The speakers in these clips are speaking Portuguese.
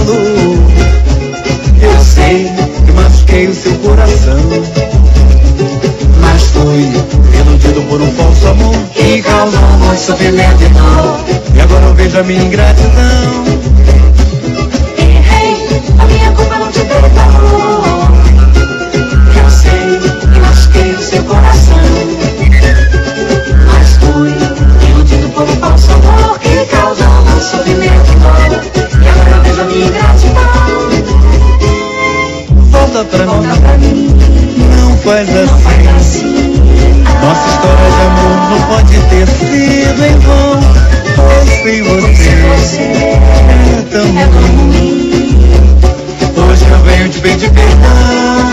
valor. Eu sei que machuquei o seu coração, mas fui iludido por um falso amor que causou muito sofrimento e dor. E agora eu vejo a minha ingratidão. Errei, a minha culpa não te deu valor. Eu sei que machuquei o seu coração, mas fui iludido por um falso amor que causou muito sofrimento e dor. E agora eu vejo a minha ingratidão. Volta pra mim, não faz assim. Nossa história de amor não pode ter sido em vão, pois sem você é tão ruim. Hoje eu venho te pedir perdão.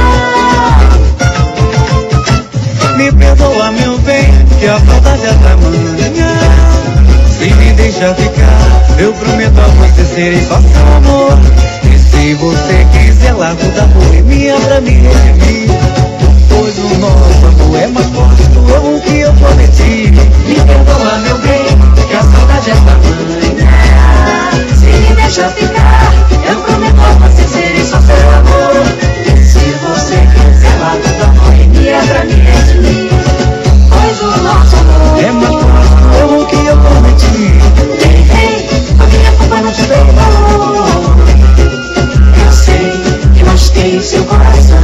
Me perdoa, meu bem, que a saudade é tamanha. Se me deixar ficar, eu prometo a você serei só seu amor. E se você quiser, largo da boemia pra me redimir, pois o nosso amor é mais forte do que eu prometi. Me perdoa, meu bem, que a saudade é tamanha. Se me deixa ficar, eu prometo a você serei só seu amor. Se você quiser, largo da boemia pra me redimir, pois o nosso amor é mais forte do que eu prometi. Errei, a minha culpa não te deu valor. Eu sei que machuquei seu coração,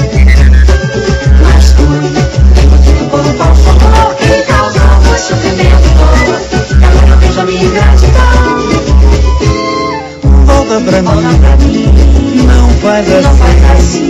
mas fui iludido por um falso amor que causou muito sofrimento e dor. E agora eu vejo a minha ingratidão. Volta pra mim, não faz assim.